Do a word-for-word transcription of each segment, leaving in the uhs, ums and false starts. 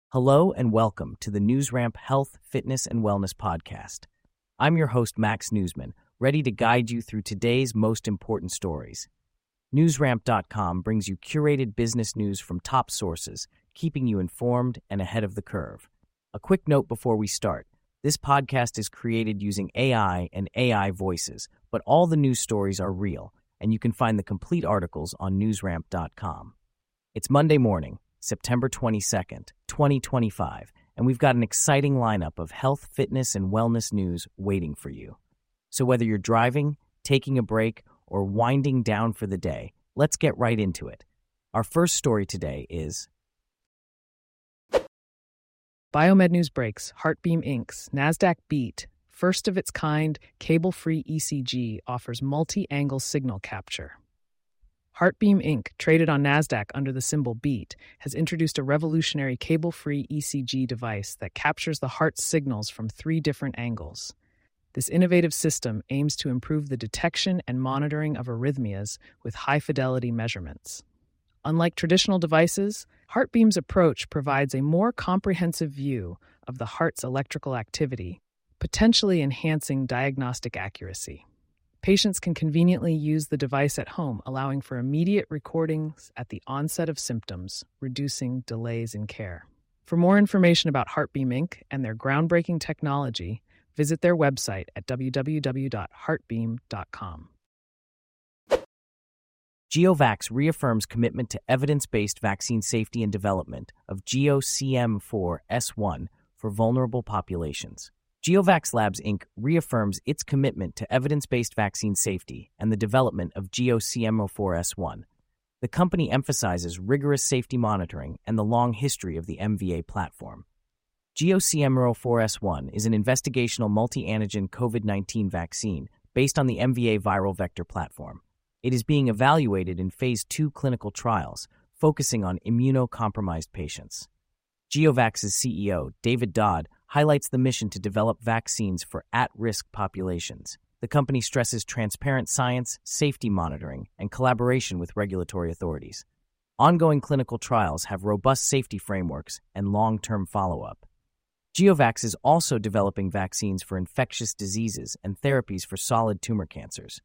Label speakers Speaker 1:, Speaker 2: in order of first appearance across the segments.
Speaker 1: Hello and welcome to the NewsRamp Health, Fitness, and Wellness Podcast. I'm your host, Max Newsman, ready to guide you through today's most important stories. NewsRamp dot com brings you curated business news from top sources, keeping you informed and ahead of the curve. A quick note before we start. This podcast is created using A I and A I voices, but all the news stories are real, and you can find the complete articles on NewsRamp dot com. It's Monday morning, September twenty-second, twenty twenty-five, and we've got an exciting lineup of health, fitness, and wellness news waiting for you. So whether you're driving, taking a break, or winding down for the day, let's get right into it. Our first story today is
Speaker 2: Biomed News breaks HeartBeam Incorporated's NASDAQ Beat, first of its kind cable-free E C G, offers multi-angle signal capture. HeartBeam Incorporated, traded on NASDAQ under the symbol BEAT, has introduced a revolutionary cable-free E C G device that captures the heart's signals from three different angles. This innovative system aims to improve the detection and monitoring of arrhythmias with high-fidelity measurements. Unlike traditional devices, HeartBeam's approach provides a more comprehensive view of the heart's electrical activity, potentially enhancing diagnostic accuracy. Patients can conveniently use the device at home, allowing for immediate recordings at the onset of symptoms, reducing delays in care. For more information about HeartBeam Incorporated and their groundbreaking technology, visit their website at w w w dot heartbeam dot com.
Speaker 1: GeoVax reaffirms commitment to evidence-based vaccine safety and development of G O C M four S one for vulnerable populations. GeoVax Labs, Incorporated reaffirms its commitment to evidence-based vaccine safety and the development of G O C M four S one. The company emphasizes rigorous safety monitoring and the long history of the M V A platform. G O C M four S one is an investigational multi-antigen COVID nineteen vaccine based on the M V A viral vector platform. It is being evaluated in phase two clinical trials, focusing on immunocompromised patients. GeoVax's C E O, David Dodd, highlights the mission to develop vaccines for at-risk populations. The company stresses transparent science, safety monitoring, and collaboration with regulatory authorities. Ongoing clinical trials have robust safety frameworks and long-term follow-up. GeoVax is also developing vaccines for infectious diseases and therapies for solid tumor cancers.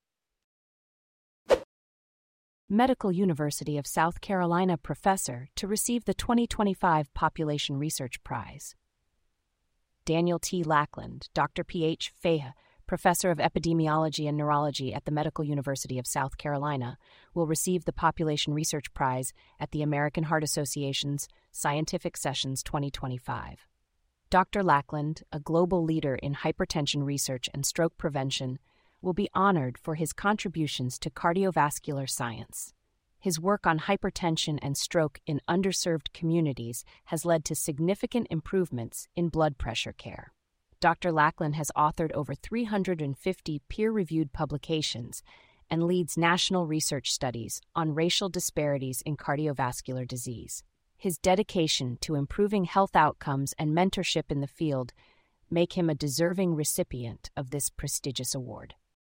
Speaker 3: Medical University of South Carolina professor to receive the twenty twenty-five Population Research Prize. Daniel T. Lackland, Doctor P H Fahey, professor of epidemiology and neurology at the Medical University of South Carolina, will receive the Population Research Prize at the American Heart Association's Scientific Sessions twenty twenty-five. Doctor Lackland, a global leader in hypertension research and stroke prevention, will be honored for his contributions to cardiovascular science. His work on hypertension and stroke in underserved communities has led to significant improvements in blood pressure care. Doctor Lackland has authored over three hundred fifty peer-reviewed publications and leads national research studies on racial disparities in cardiovascular disease. His dedication to improving health outcomes and mentorship in the field make him a deserving recipient of this prestigious award.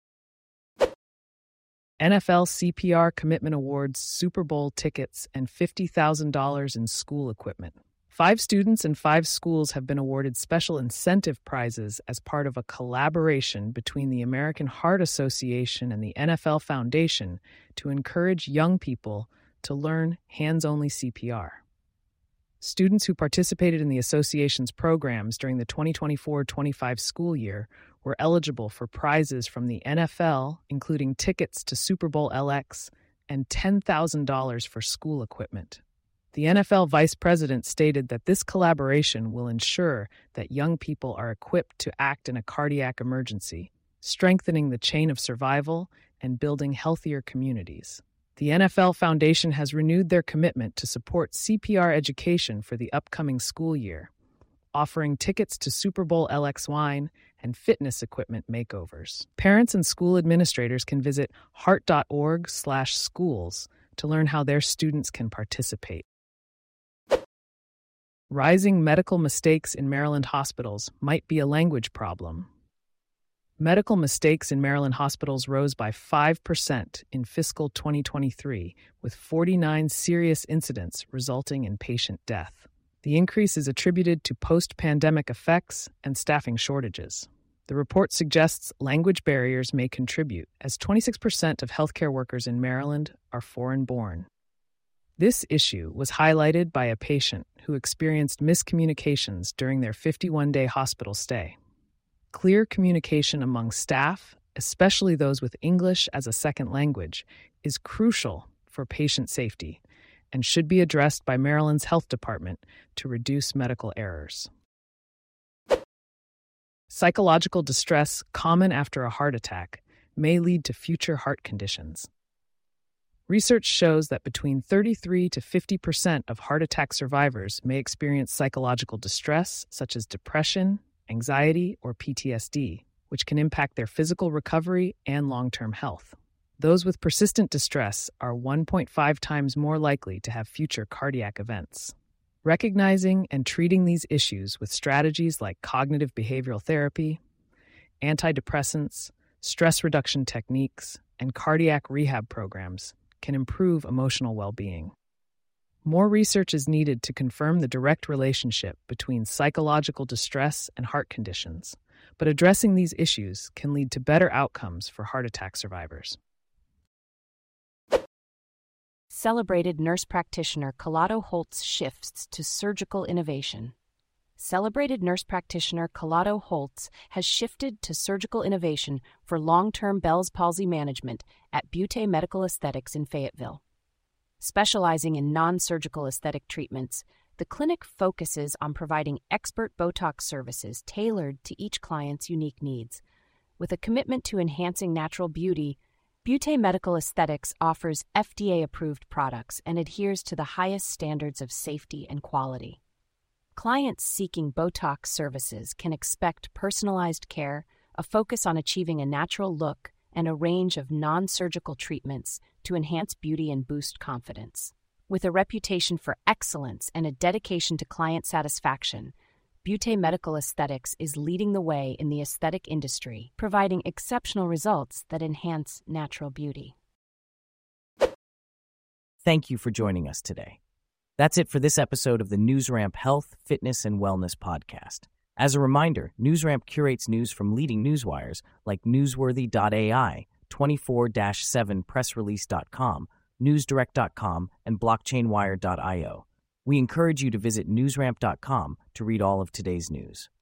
Speaker 2: N F L C P R Commitment Awards Super Bowl tickets and fifty thousand dollars in school equipment. Five students and five schools have been awarded special incentive prizes as part of a collaboration between the American Heart Association and the N F L Foundation to encourage young people to learn hands-only C P R. Students who participated in the association's programs during the twenty twenty-four twenty-five school year were eligible for prizes from the N F L, including tickets to Super Bowl L X and ten thousand dollars for school equipment. The N F L vice president stated that this collaboration will ensure that young people are equipped to act in a cardiac emergency, strengthening the chain of survival and building healthier communities. The N F L Foundation has renewed their commitment to support C P R education for the upcoming school year, offering tickets to Super Bowl L X wine and fitness equipment makeovers. Parents and school administrators can visit heart.org slash schools to learn how their students can participate. Rising medical mistakes in Maryland hospitals might be a language problem. Medical mistakes in Maryland hospitals rose by five percent in fiscal twenty twenty-three, with forty-nine serious incidents resulting in patient death. The increase is attributed to post-pandemic effects and staffing shortages. The report suggests language barriers may contribute, as twenty-six percent of healthcare workers in Maryland are foreign-born. This issue was highlighted by a patient who experienced miscommunications during their fifty-one-day hospital stay. Clear communication among staff, especially those with English as a second language, is crucial for patient safety and should be addressed by Maryland's Health Department to reduce medical errors. Psychological distress common after a heart attack may lead to future heart conditions. Research shows that between thirty-three to fifty percent of heart attack survivors may experience psychological distress, such as depression, anxiety, or P T S D, which can impact their physical recovery and long-term health. Those with persistent distress are one point five times more likely to have future cardiac events. Recognizing and treating these issues with strategies like cognitive behavioral therapy, antidepressants, stress reduction techniques, and cardiac rehab programs can improve emotional well-being. More research is needed to confirm the direct relationship between psychological distress and heart conditions, but addressing these issues can lead to better outcomes for heart attack survivors.
Speaker 3: Celebrated nurse practitioner Colato Holtz shifts to surgical innovation. Celebrated nurse practitioner Colato Holtz has shifted to surgical innovation for long-term Bell's palsy management at Butte Medical Aesthetics in Fayetteville. Specializing in non-surgical aesthetic treatments, the clinic focuses on providing expert Botox services tailored to each client's unique needs. With a commitment to enhancing natural beauty, Butte Medical Aesthetics offers F D A-approved products and adheres to the highest standards of safety and quality. Clients seeking Botox services can expect personalized care, a focus on achieving a natural look, and a range of non-surgical treatments to enhance beauty and boost confidence. With a reputation for excellence and a dedication to client satisfaction, Butte Medical Aesthetics is leading the way in the aesthetic industry, providing exceptional results that enhance natural beauty.
Speaker 1: Thank you for joining us today. That's it for this episode of the NewsRamp Health, Fitness, and Wellness podcast. As a reminder, NewsRamp curates news from leading newswires like newsworthy dot A I, twenty-four seven press release dot com, newsdirect dot com, and blockchain wire dot io. We encourage you to visit newsramp dot com to read all of today's news.